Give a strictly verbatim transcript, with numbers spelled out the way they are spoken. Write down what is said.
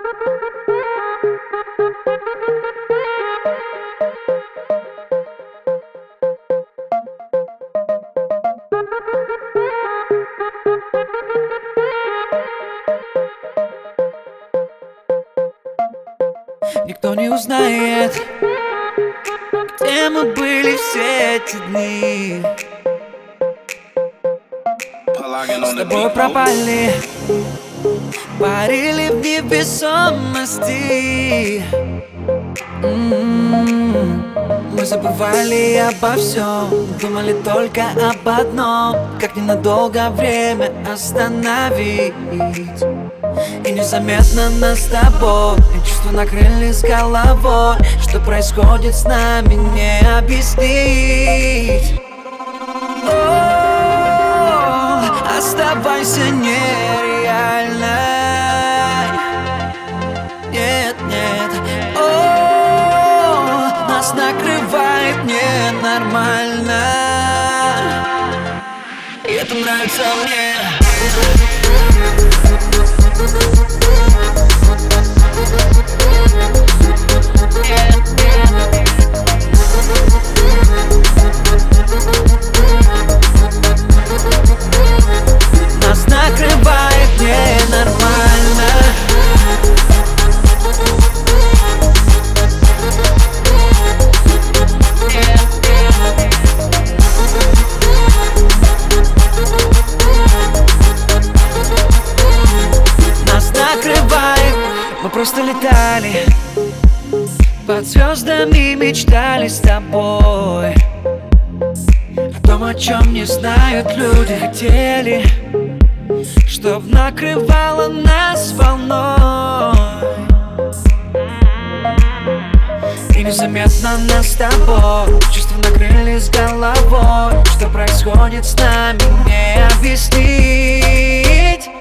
Никто не узнает, где мы были все эти дни. С тобой пропали, парили в невесомости. м-м-м. Мы забывали обо всем, думали только об одном: как ненадолго время остановить. И незаметно нас с тобой чувства накрыли с головой. Что происходит с нами, не объяснить. О, оставайся нереальной. Нет, нет. О, нас накрывает ненормально. И это нравится мне. Нас накрывает ненормально. Нас накрывает. Мы просто летали под звездами, мечтали с тобой о том, о чем не знают люди. Хотели, чтоб накрывало нас волной. И незаметно нас с тобой чувства накрыли с головой. Что происходит с нами, не объяснить.